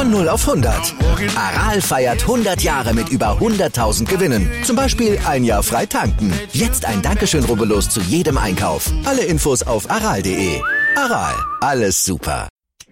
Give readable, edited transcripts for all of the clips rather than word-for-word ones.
Von 0 auf 100. Aral feiert 100 Jahre mit über 100.000 Gewinnen. Zum Beispiel ein Jahr frei tanken. Jetzt ein Dankeschön, rubbellos zu jedem Einkauf. Alle Infos auf aral.de. Aral, alles super.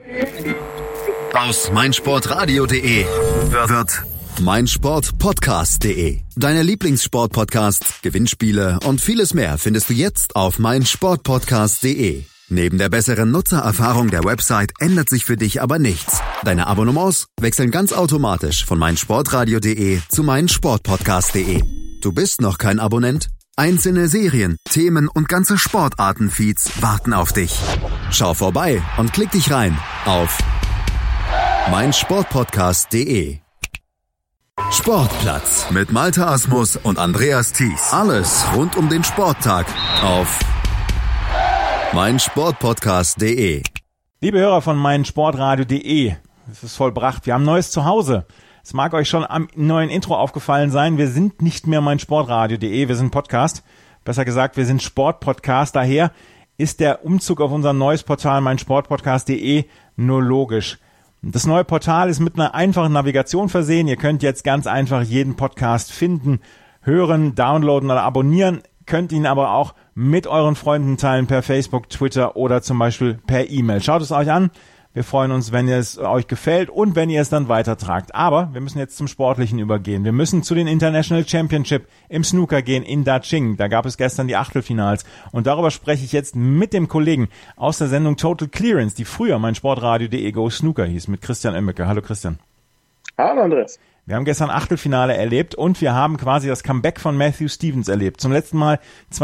Aus meinsportradio.de wird meinsportpodcast.de. Deine Lieblingssportpodcasts, Gewinnspiele und vieles mehr findest du jetzt auf meinsportpodcast.de. Neben der besseren Nutzererfahrung der Website ändert sich für dich aber nichts. Deine Abonnements wechseln ganz automatisch von meinsportradio.de zu meinsportpodcast.de. Du bist noch kein Abonnent? Einzelne Serien, Themen und ganze Sportarten-Feeds warten auf dich. Schau vorbei und klick dich rein auf meinsportpodcast.de. Sportplatz mit Malte Asmus und Andreas Thies. Alles rund um den Sporttag auf meinsportpodcast.de. Liebe Hörer von meinsportradio.de, es ist vollbracht, wir haben neues Zuhause. Es mag euch schon am neuen Intro aufgefallen sein, wir sind nicht mehr meinsportradio.de, wir sind Podcast. Besser gesagt, wir sind Sportpodcast. Daher ist der Umzug auf unser neues Portal meinsportpodcast.de nur logisch. Das neue Portal ist mit einer einfachen Navigation versehen. Ihr könnt jetzt ganz einfach jeden Podcast finden, hören, downloaden oder abonnieren. Könnt ihn aber auch mit euren Freunden teilen per Facebook, Twitter oder zum Beispiel per E-Mail. Schaut es euch an. Wir freuen uns, wenn es euch gefällt und wenn ihr es dann weitertragt. Aber wir müssen jetzt zum Sportlichen übergehen. Wir müssen zu den International Championship im Snooker gehen in Daqing. Da gab es gestern die Achtelfinals. Und darüber spreche ich jetzt mit dem Kollegen aus der Sendung Total Clearance, die früher meinsportradio.de Go Snooker hieß, mit Christian Oemmeke. Hallo Christian. Hallo Andreas. Wir haben gestern Achtelfinale erlebt und wir haben quasi das Comeback von Matthew Stevens erlebt. Zum letzten Mal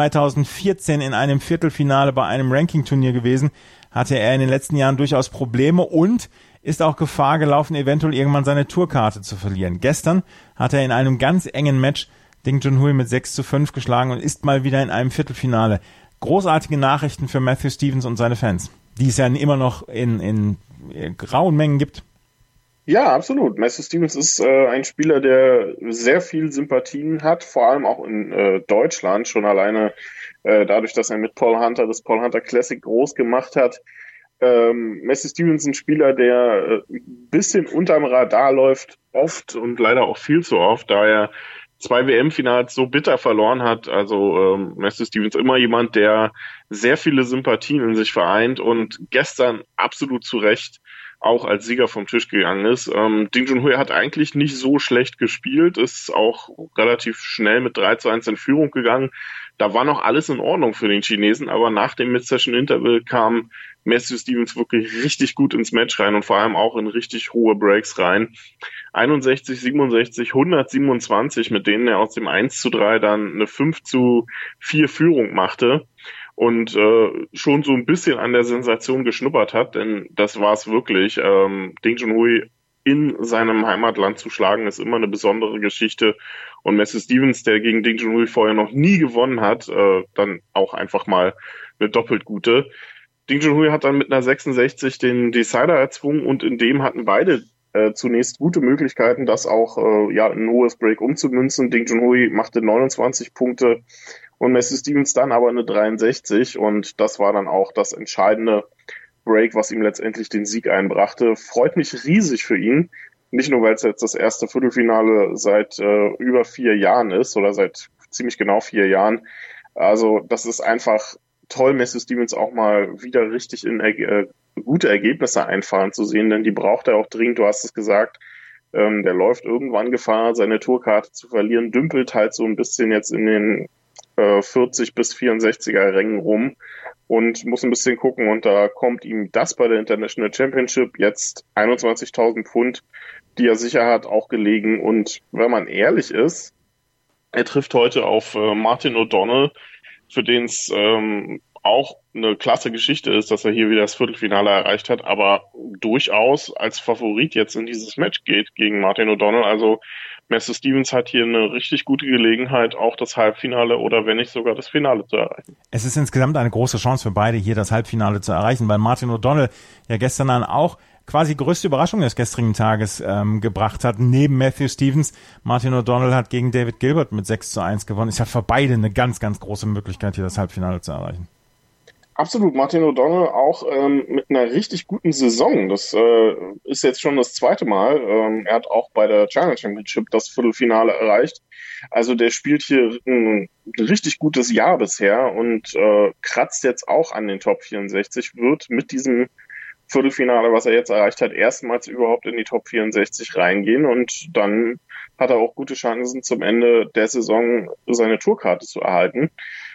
2014 in einem Viertelfinale bei einem Ranking-Turnier gewesen, hatte er in den letzten Jahren durchaus Probleme und ist auch Gefahr gelaufen, eventuell irgendwann seine Tourkarte zu verlieren. Gestern hat er in einem ganz engen Match Ding Junhui mit 6:5 geschlagen und ist mal wieder in einem Viertelfinale. Großartige Nachrichten für Matthew Stevens und seine Fans, die es ja immer noch in grauen Mengen gibt. Ja, absolut. Matthew Stevens ist ein Spieler, der sehr viel Sympathien hat, vor allem auch in Deutschland, schon alleine dadurch, dass er mit Paul Hunter das Paul Hunter Classic groß gemacht hat. Matthew Stevens ist ein Spieler, der ein bisschen unterm Radar läuft, oft und leider auch viel zu oft, da er 2 WM-Finals so bitter verloren hat. Also Matthew Stevens immer jemand, der sehr viele Sympathien in sich vereint und gestern absolut zu Recht auch als Sieger vom Tisch gegangen ist. Ding Junhui hat eigentlich nicht so schlecht gespielt, ist auch relativ schnell mit 3:1 in Führung gegangen. Da war noch alles in Ordnung für den Chinesen, aber nach dem Mid-Session-Interval kam Matthew Stevens wirklich richtig gut ins Match rein und vor allem auch in richtig hohe Breaks rein. 61, 67, 127, mit denen er aus dem 1:3 dann eine 5:4 Führung machte. Und schon so ein bisschen an der Sensation geschnuppert hat, denn das war es wirklich. Ding Junhui in seinem Heimatland zu schlagen, ist immer eine besondere Geschichte. Und Matthew Stevens, der gegen Ding Junhui vorher noch nie gewonnen hat, dann auch einfach mal eine doppelt gute. Ding Junhui hat dann mit einer 66 den Decider erzwungen und in dem hatten beide zunächst gute Möglichkeiten, das auch in ein hohes Break umzumünzen. Ding Junhui machte 29 Punkte und Matthew Stevens dann aber eine 63 und das war dann auch das entscheidende Break, was ihm letztendlich den Sieg einbrachte. Freut mich riesig für ihn. Nicht nur, weil es jetzt das erste Viertelfinale seit über 4 Jahren ist oder seit ziemlich genau 4 Jahren. Also das ist einfach toll, Matthew Stevens auch mal wieder richtig in gute Ergebnisse einfahren zu sehen, denn die braucht er auch dringend, du hast es gesagt. Der läuft irgendwann Gefahr, seine Tourkarte zu verlieren, dümpelt halt so ein bisschen jetzt in den 40 bis 64er Rängen rum und muss ein bisschen gucken und da kommt ihm das bei der International Championship jetzt 21.000 Pfund, die er sicher hat, auch gelegen und wenn man ehrlich ist, er trifft heute auf Martin O'Donnell, für den es auch eine klasse Geschichte ist, dass er hier wieder das Viertelfinale erreicht hat, aber durchaus als Favorit jetzt in dieses Match geht gegen Martin O'Donnell. Also Matthew Stevens hat hier eine richtig gute Gelegenheit, auch das Halbfinale oder wenn nicht sogar das Finale zu erreichen. Es ist insgesamt eine große Chance für beide, hier das Halbfinale zu erreichen, weil Martin O'Donnell ja gestern dann auch quasi größte Überraschung des gestrigen Tages gebracht hat, neben Matthew Stevens. Martin O'Donnell hat gegen David Gilbert mit 6:1 gewonnen. Ist ja für beide eine ganz, ganz große Möglichkeit, hier das Halbfinale zu erreichen. Absolut, Martin O'Donnell auch mit einer richtig guten Saison. Das ist jetzt schon das zweite Mal. Er hat auch bei der China Championship das Viertelfinale erreicht. Also der spielt hier ein richtig gutes Jahr bisher und kratzt jetzt auch an den Top 64, wird mit diesem Viertelfinale, was er jetzt erreicht hat, erstmals überhaupt in die Top 64 reingehen und dann hat er auch gute Chancen zum Ende der Saison seine Tourkarte zu erhalten.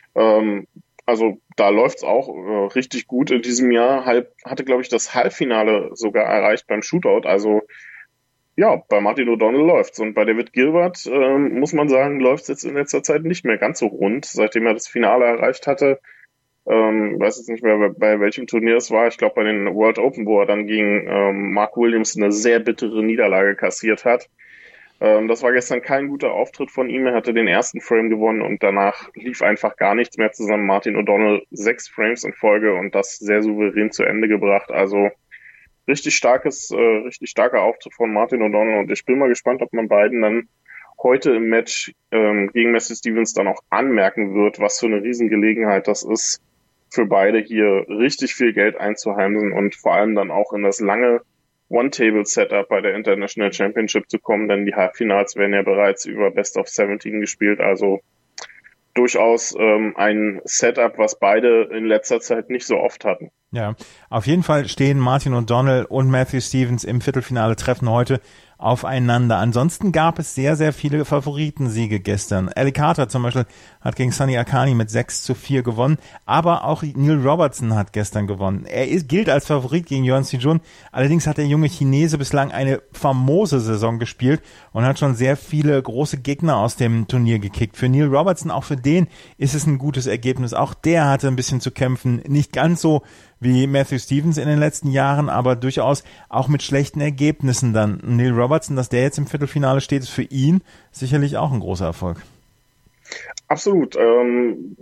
Also da läuft's auch richtig gut in diesem Jahr. Hatte, glaube ich, das Halbfinale sogar erreicht beim Shootout. Also ja, bei Martin O'Donnell läuft's. Und bei David Gilbert muss man sagen, läuft's jetzt in letzter Zeit nicht mehr ganz so rund. Seitdem er das Finale erreicht hatte, weiß jetzt nicht mehr, bei welchem Turnier es war. Ich glaube bei den World Open, wo er dann gegen Mark Williams eine sehr bittere Niederlage kassiert hat. Das war gestern kein guter Auftritt von ihm. Er hatte den ersten Frame gewonnen und danach lief einfach gar nichts mehr zusammen. Martin O'Donnell 6 Frames in Folge und das sehr souverän zu Ende gebracht. Also richtig starker Auftritt von Martin O'Donnell und ich bin mal gespannt, ob man beiden dann heute im Match gegen Matthew Stevens dann auch anmerken wird, was für eine Riesengelegenheit das ist, für beide hier richtig viel Geld einzuheimsen und vor allem dann auch in das lange One-Table-Setup bei der International Championship zu kommen, denn die Halbfinals werden ja bereits über Best of 17 gespielt, also durchaus ein Setup, was beide in letzter Zeit nicht so oft hatten. Ja, auf jeden Fall stehen Martin O'Donnell und Matthew Stevens im Viertelfinale treffen heute aufeinander. Ansonsten gab es sehr, sehr viele Favoritensiege gestern. Ali Carter zum Beispiel hat gegen Sonny Akani mit 6-4 gewonnen, aber auch Neil Robertson hat gestern gewonnen. Er gilt als Favorit gegen Yuan Sijun, allerdings hat der junge Chinese bislang eine famose Saison gespielt und hat schon sehr viele große Gegner aus dem Turnier gekickt. Für Neil Robertson, auch für den ist es ein gutes Ergebnis. Auch der hatte ein bisschen zu kämpfen, nicht ganz so wie Matthew Stevens in den letzten Jahren, aber durchaus auch mit schlechten Ergebnissen dann. Neil Robertson, dass der jetzt im Viertelfinale steht, ist für ihn sicherlich auch ein großer Erfolg. Absolut. Juan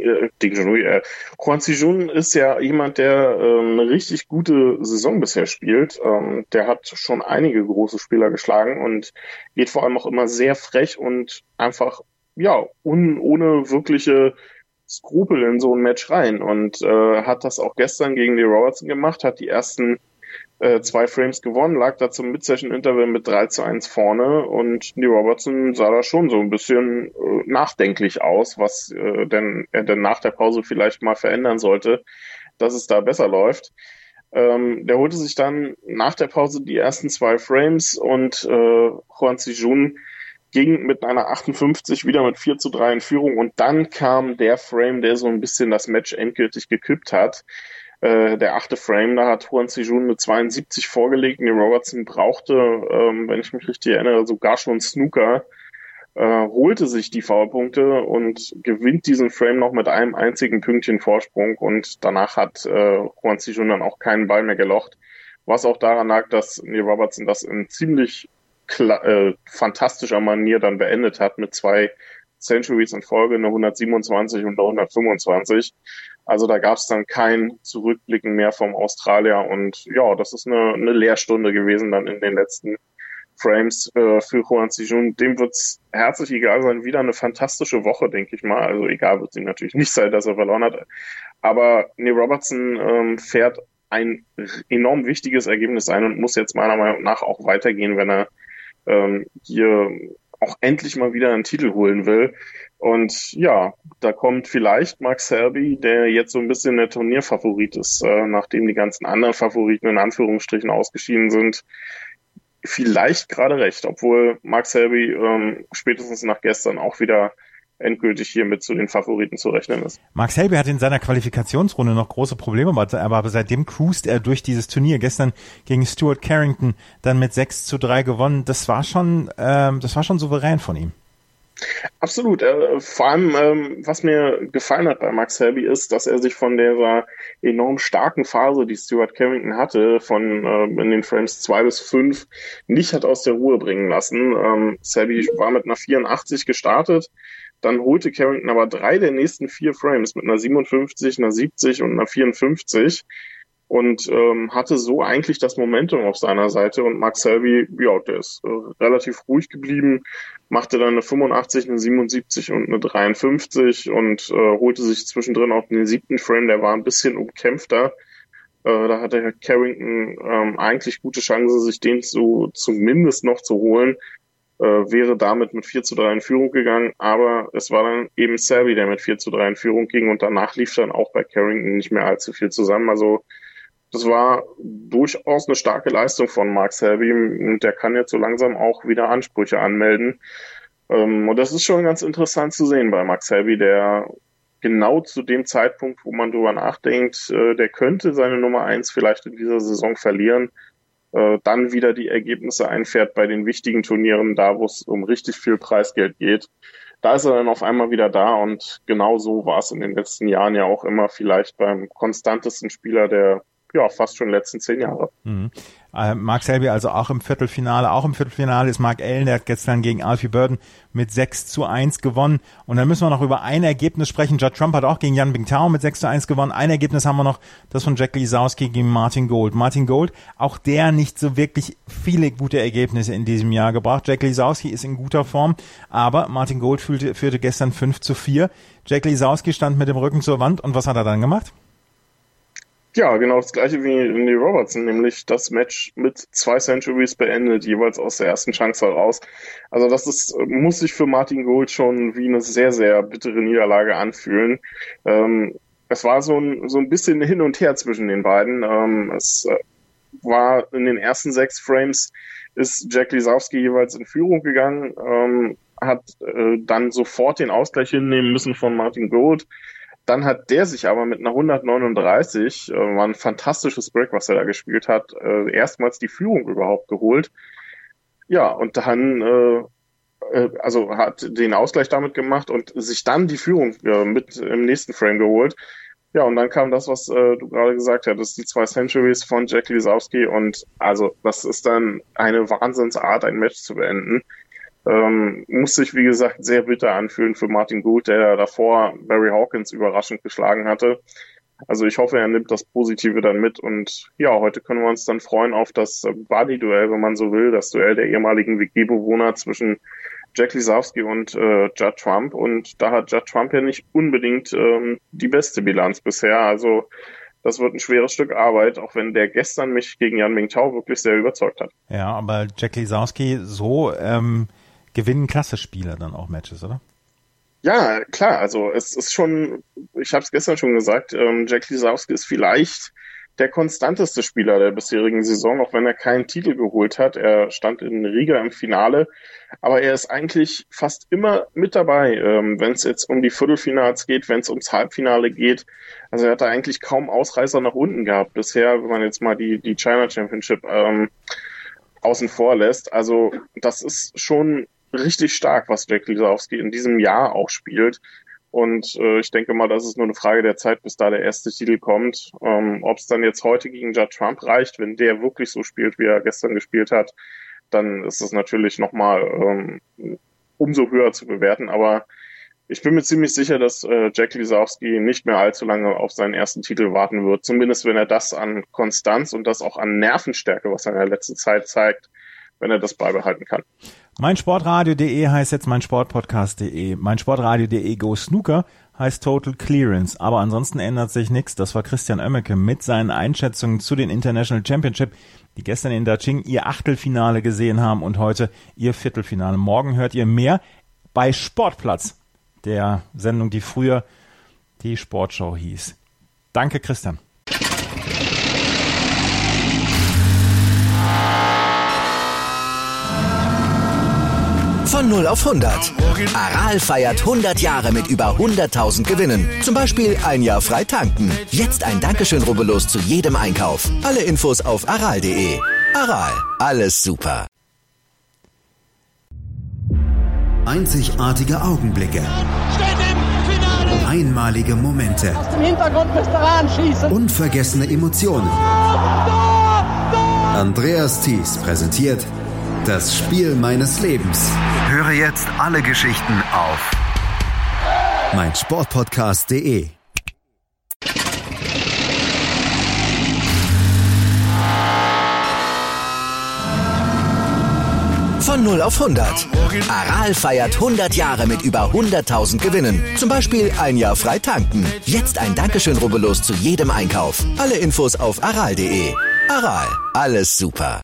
Sijun ist ja jemand, der eine richtig gute Saison bisher spielt. Der hat schon einige große Spieler geschlagen und geht vor allem auch immer sehr frech und einfach ohne wirkliche Skrupel in so ein Match rein und hat das auch gestern gegen Neil Robertson gemacht, hat die ersten 2 Frames gewonnen, lag da zum Mid-Session-Interval mit 3-1 vorne und Neil Robertson sah da schon so ein bisschen nachdenklich aus, was er denn nach der Pause vielleicht mal verändern sollte, dass es da besser läuft. Der holte sich dann nach der Pause die ersten 2 Frames und Juan Sijun ging mit einer 58 wieder mit 4-3 in Führung und dann kam der Frame, der so ein bisschen das Match endgültig gekippt hat. Der 8. Frame, da hat Juan Sijun eine 72 vorgelegt. Neil Robertson brauchte, wenn ich mich richtig erinnere, sogar schon Snooker, holte sich die Foulpunkte und gewinnt diesen Frame noch mit einem einzigen Pünktchen Vorsprung und danach hat Juan Sijun dann auch keinen Ball mehr gelocht, was auch daran lag, dass Neil Robertson das in ziemlich fantastischer Manier dann beendet hat mit 2 Centuries in Folge, eine 127 und eine 125. Also da gab es dann kein Zurückblicken mehr vom Australier und ja, das ist eine Lehrstunde gewesen dann in den letzten Frames für Juan Sijun. Dem wird's herzlich egal sein. Wieder eine fantastische Woche, denke ich mal. Also egal wird es ihm natürlich nicht sein, dass er verloren hat. Aber Neil Robertson fährt ein enorm wichtiges Ergebnis ein und muss jetzt meiner Meinung nach auch weitergehen, wenn er hier auch endlich mal wieder einen Titel holen will. Und ja, da kommt vielleicht Mark Selby, der jetzt so ein bisschen der Turnierfavorit ist, nachdem die ganzen anderen Favoriten in Anführungsstrichen ausgeschieden sind, vielleicht gerade recht, obwohl Mark Selby spätestens nach gestern auch wieder endgültig hier mit zu den Favoriten zu rechnen ist. Mark Selby hatte in seiner Qualifikationsrunde noch große Probleme, aber seitdem cruist er durch dieses Turnier. Gestern gegen Stuart Carrington dann mit 6-3 gewonnen. Das war schon souverän von ihm. Absolut. Vor allem, was mir gefallen hat bei Mark Selby ist, dass er sich von der enorm starken Phase, die Stuart Carrington hatte, in den Frames 2 bis 5, nicht hat aus der Ruhe bringen lassen. Selby war mit einer 84 gestartet, dann holte Carrington aber 3 der nächsten 4 Frames mit einer 57, einer 70 und einer 54. und hatte so eigentlich das Momentum auf seiner Seite. Und Mark Selby, ja, der ist relativ ruhig geblieben, machte dann eine 85, eine 77 und eine 53 und holte sich zwischendrin auch den 7. Frame, der war ein bisschen umkämpfter. Da hatte Carrington eigentlich gute Chancen, sich den zumindest noch zu holen. Wäre damit mit 4:3 in Führung gegangen, aber es war dann eben Selby, der mit 4:3 in Führung ging und danach lief dann auch bei Carrington nicht mehr allzu viel zusammen. Also das war durchaus eine starke Leistung von Mark Selby und der kann jetzt so langsam auch wieder Ansprüche anmelden. Und das ist schon ganz interessant zu sehen bei Mark Selby, der genau zu dem Zeitpunkt, wo man drüber nachdenkt, der könnte seine Nummer 1 vielleicht in dieser Saison verlieren, dann wieder die Ergebnisse einfährt bei den wichtigen Turnieren, da wo es um richtig viel Preisgeld geht. Da ist er dann auf einmal wieder da und genau so war es in den letzten Jahren ja auch immer, vielleicht beim konstantesten Spieler der fast schon letzten 10 Jahre. Mhm. Mark Selby also auch im Viertelfinale. Auch im Viertelfinale ist Mark Allen, der hat gestern gegen Alfie Burden mit 6:1 gewonnen. Und dann müssen wir noch über ein Ergebnis sprechen. Judd Trump hat auch gegen Yan Bingtao mit 6:1 gewonnen. Ein Ergebnis haben wir noch, das von Jack Lisowski gegen Martin Gold. Martin Gold, auch der nicht so wirklich viele gute Ergebnisse in diesem Jahr gebracht. Jack Lisowski ist in guter Form, aber Martin Gold führte gestern 5:4. Jack Lisowski stand mit dem Rücken zur Wand und was hat er dann gemacht? Ja, genau das gleiche wie Andy Robertson, nämlich das Match mit 2 Centuries beendet, jeweils aus der ersten Chance heraus. Also das muss sich für Martin Gold schon wie eine sehr, sehr bittere Niederlage anfühlen. Es war so ein bisschen hin und her zwischen den beiden. Es war in den ersten 6 Frames ist Jack Lisowski jeweils in Führung gegangen, hat dann sofort den Ausgleich hinnehmen müssen von Martin Gold. Dann hat der sich aber mit einer 139, war ein fantastisches Break, was er da gespielt hat, erstmals die Führung überhaupt geholt. Ja, und dann hat den Ausgleich damit gemacht und sich dann die Führung mit im nächsten Frame geholt. Ja, und dann kam das, was du gerade gesagt hattest, die 2 Centuries von Jack Lisowski und also das ist dann eine Wahnsinnsart, ein Match zu beenden. Muss sich, wie gesagt, sehr bitter anfühlen für Martin Gould, der davor Barry Hawkins überraschend geschlagen hatte. Also ich hoffe, er nimmt das Positive dann mit und ja, heute können wir uns dann freuen auf das Buddy-Duell, wenn man so will, das Duell der ehemaligen WG-Bewohner zwischen Jack Lisowski und Judd Trump und da hat Judd Trump ja nicht unbedingt die beste Bilanz bisher, also das wird ein schweres Stück Arbeit, auch wenn der gestern mich gegen Yan Bingtao wirklich sehr überzeugt hat. Ja, aber Jack Lisowski so gewinnen Klasse-Spieler dann auch Matches, oder? Ja, klar, also es ist schon, ich habe es gestern schon gesagt, Jack Lisowski ist vielleicht der konstanteste Spieler der bisherigen Saison, auch wenn er keinen Titel geholt hat. Er stand in Riga im Finale, aber er ist eigentlich fast immer mit dabei, wenn es jetzt um die Viertelfinals geht, wenn es ums Halbfinale geht. Also er hat da eigentlich kaum Ausreißer nach unten gehabt bisher, wenn man jetzt mal die China Championship außen vor lässt. Also das ist schon richtig stark, was Jack Lisowski in diesem Jahr auch spielt. Und ich denke mal, das ist nur eine Frage der Zeit, bis da der erste Titel kommt. Ob es dann jetzt heute gegen Judd Trump reicht, wenn der wirklich so spielt, wie er gestern gespielt hat, dann ist es natürlich nochmal umso höher zu bewerten. Aber ich bin mir ziemlich sicher, dass Jack Lisowski nicht mehr allzu lange auf seinen ersten Titel warten wird. Zumindest wenn er das an Konstanz und das auch an Nervenstärke, was er in der letzten Zeit zeigt, wenn er das beibehalten kann. Meinsportradio.de heißt jetzt meinsportpodcast.de. Meinsportradio.de Go Snooker heißt Total Clearance. Aber ansonsten ändert sich nichts. Das war Christian Oemmeke mit seinen Einschätzungen zu den International Championship, die gestern in Daqing ihr Achtelfinale gesehen haben und heute ihr Viertelfinale. Morgen hört ihr mehr bei Sportplatz, der Sendung, die früher die Sportschau hieß. Danke, Christian. Von 0 auf 100. Aral feiert 100 Jahre mit über 100.000 Gewinnen. Zum Beispiel ein Jahr frei tanken. Jetzt ein Dankeschön, rubbellos zu jedem Einkauf. Alle Infos auf aral.de. Aral, alles super. Einzigartige Augenblicke. Einmalige Momente. Aus dem Hintergrund müsst ihr anschießen. Unvergessene Emotionen. Andreas Thies präsentiert das Spiel meines Lebens. Höre jetzt alle Geschichten auf meinsportpodcast.de. Von 0 auf 100. Aral feiert 100 Jahre mit über 100.000 Gewinnen. Zum Beispiel ein Jahr frei tanken. Jetzt ein Dankeschön, rubbellos zu jedem Einkauf. Alle Infos auf aral.de. Aral, alles super.